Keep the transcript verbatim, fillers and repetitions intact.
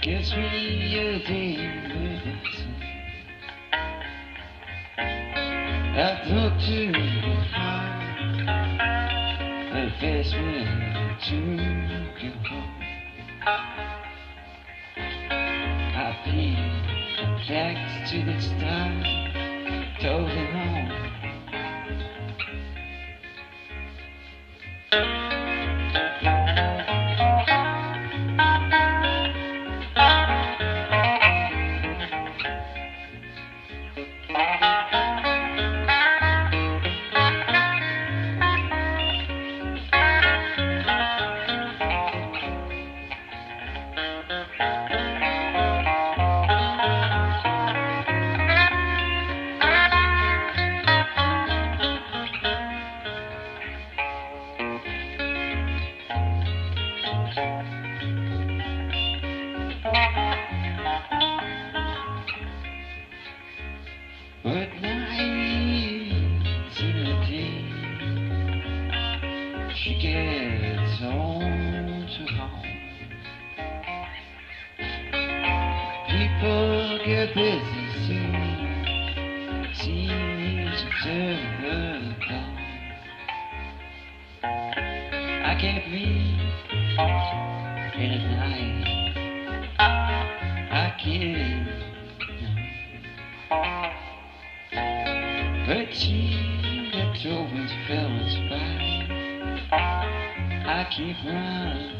Gives me a day with it. I've looked too hard, but face me to go home. I've been flags to the stars, totally home. But nights in a day, she gets home to home. People get busy soon, seems to turn her down. I can't breathe in the night, I can't. But she that always felt fine, I keep running.